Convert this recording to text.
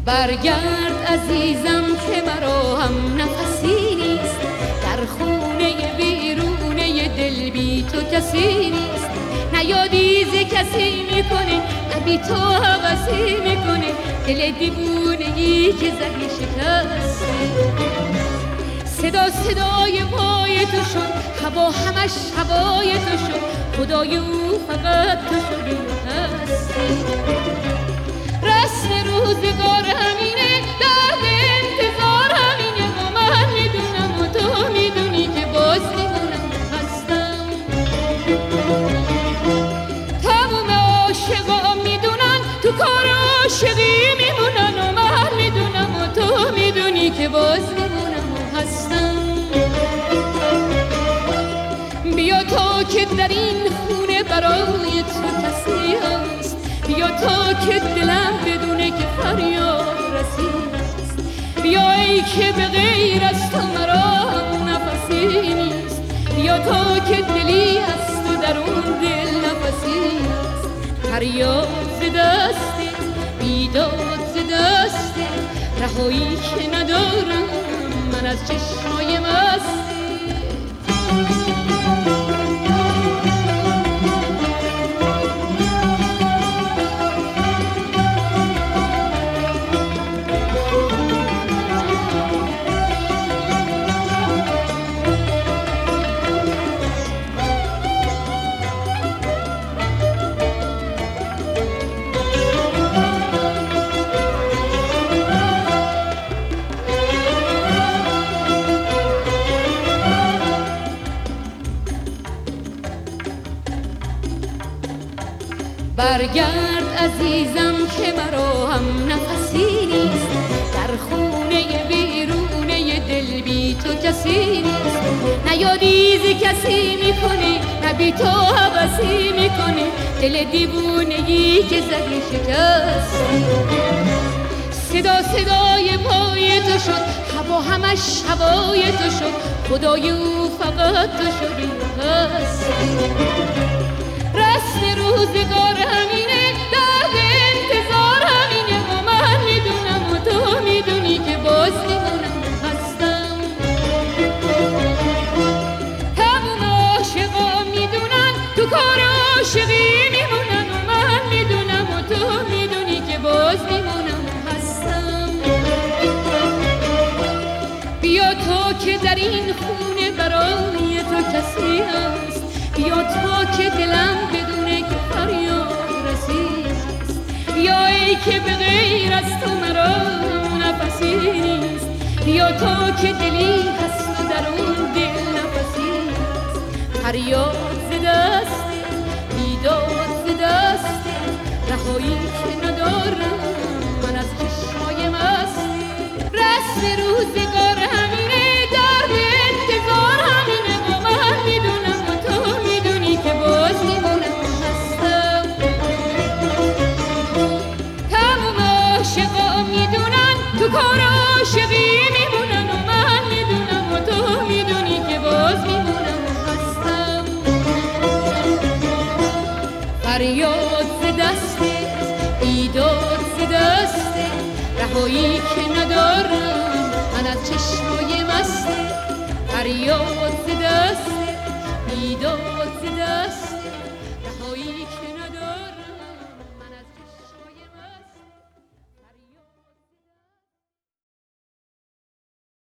برگرد عزیزم که مرا هم نفسی نیست، در خونه بیرونه دل بی تو کسی نیست. نیادی ز کسی میکنه، نه بی تو هوسی میکنه، دل دیوونگی که زهی شکسته. صدا صدای پای تو شد، هوا همش هوای تو شد، خدای او فقط تو شدی و هستی. رسم روزگار همینه، درد انتظار همینه، و من میدونم و تو میدونی که باز میمونم هستم. تموم عاشقا میدونن تو کار عاشقی میمونن، و من میدونم و تو میدونی که باز میمونم و هستم. بیا تا که در این خونه برای تو کسی هست، بیا تا که دلم بدونه که فریاد رسید است. بیا ای که به غیر از تو مرا نفسی نیست، بیا تا که دلی هست و در اون دل نفسی است. فریاد ز دستت، بیداد ز دستت، رهایی که ندارم من از چشمای مستی. برگرد عزیزم که مرا هم نفسی نیست، در خونه بیرونه دل بی تو کسی نیست. نیادی ز کسی میکنه، نه بی تو هوسی میکنه، دل دیوونگی که زهی شکسته. صدا صدای پای تو شد، هوا همش هوای تو شد، خدای او فقط تو شدی و هستی. رسم روزگار همینه، درد انتظار همینه، و من میدونم و تو میدونی که باز میمونم هستم. تموم عاشقا میدونن تو کار عاشقی میمونن، و من میدونم و تو میدونی که باز میمونم هستم. بیا تا که در این خونه برای تو کسی هست، بیا تا که دلم بدونه که فریاد رسید است. بیا ای که به غیر از تو مرا نفسی نیست، بیا تا که دلی هست و در اون دل نفسی است. فریاد ز دستت، بیداد ز دستت، رهایی که ندارم من از چشمای مستی. رسم روزگار همینه، درد انتظار همینه، و من میدونم و تو میدونی که باز میمونم هستم. تموم عاشقا میدونن تو کار عاشقی میمونن، و من میدونم و تو میدونی که باز میمونم هستم. فریاد ز دستت، بیداد ز دستت، رهایی که ندارم من از چشمای مستی. فریاد ز دستت، بیداد